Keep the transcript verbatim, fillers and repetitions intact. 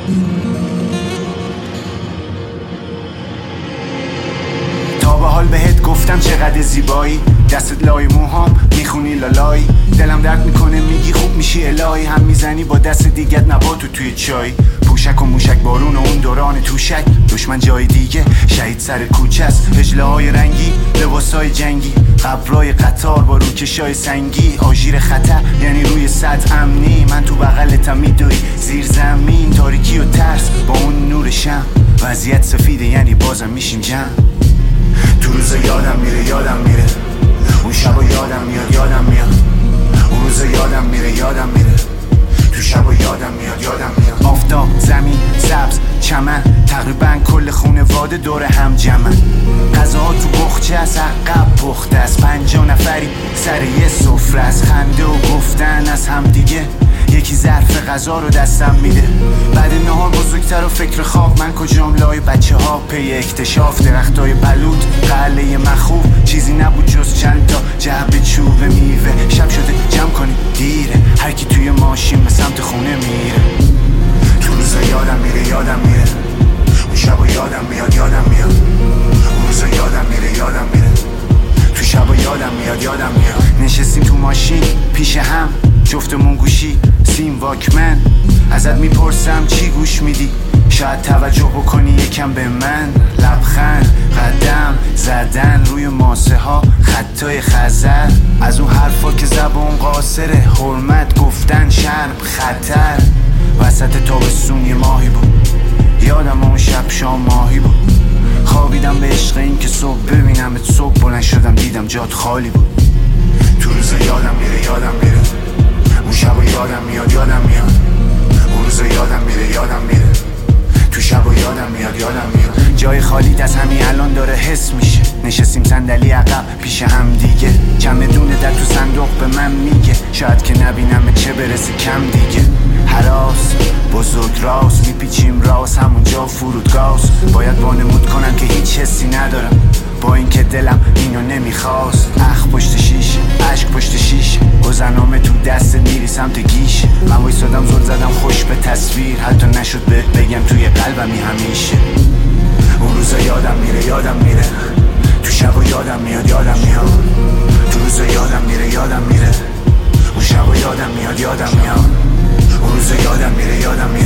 تا به حال بهت گفتم چقدر زیبایی، دستت لای موهام میخونی لالایی، دلم درد میکنه میگی خوب میشی الهی، هم میزنی با دست دیگت نباتو توی چای، پوشک و موشک بارون و اون دوران توشک، دشمن جای دیگه شهید سر کوچه است، هجله های رنگی لباسای جنگی، قبرای قطار با روکشای سنگی، آژیر خطر یعنی روی سطح امنی، من تو بغلتم میدوی زیر زمین، تاریکی و ترس با اون نور شم، وضعیت سفیده یعنی بازم میشیم جمع. تو روز یادم میره یادم میره اون شبا یادم میاد یادم میاد اون روز یادم میره یادم میره تو شبا یادم میاد یادم میاد. آفتاب، زمین، سبز، چمن، تقریبا کل خونواده دور هم جمعن، غذاها تو بخچه از عقب پخته است، پنجاه نفری سر یه سفره است، خنده و گفتن از هم دیگه، یکی ظرف غذا رو دستم میده، بعد نهار بزرگتر و فکر خواب، من کجام لای بچه ها پی اکتشاف، درختای بلوط قله مخوف، چیزی نبود جز چند تا جعبه چوب میوه، شب شده جمع کنی دیره، هر کی توی ماشین به سمت خونه میره. تو روز یادم میره یادم میره اون شبا یادم میاد یادم میاد اون روز یادم میره یادم میره تو شبا یادم میاد یادم میاد. نشستیم تو ماشین پیش هم جفتمون گوشی سیم واکمن، ازت میپرسم چی گوش میدی، شاید توجه بکنی یکم به من، لبخند، قدم زدن روی ماسه ها، خطای خزر، از اون حرفا که زبون قاصره، حرمت گفتن شرم خطر، وسط تابستون یه ماهی بود، یادم اون شب شام ماهی بود، خوابیدم به عشق این که صبح ببینم صبح بلند شدم دیدم جات خالی بود. تو روز یادم میره یادم میره اون شبا یادم میاد یادم میاد اون روز یادم میره یادم میره تو شبا یادم میاد یادم میاد. جای خالیت از همین الان داره حس میشه، نشستیم صندلی عقب پیش هم دیگه، چمدون در تو صندوق به من میگه، شاید که نبینم چه برسه کم دیگه، هراس بزرگ راست میپیچیم راست همونجا فرودگاست، باید وانمود کنم که هیچ حسی ندارم با اینکه دلم اینو نمیخواست، اخ پشت شیش عشق پشت شیش، گذرنامه تو دست میری سمت گیش، من وایسادم زل زدم خوش به تصویر، حتی نشد بهت بگم توی قلبمی همیشه. اون روزا یادم میره یادم میره تو شبا یادم میاد یادم میاد تو روزا یادم میره یادم میره اون شبا یادم میاد یادم میاد اون روزا یادم میره یادم میاد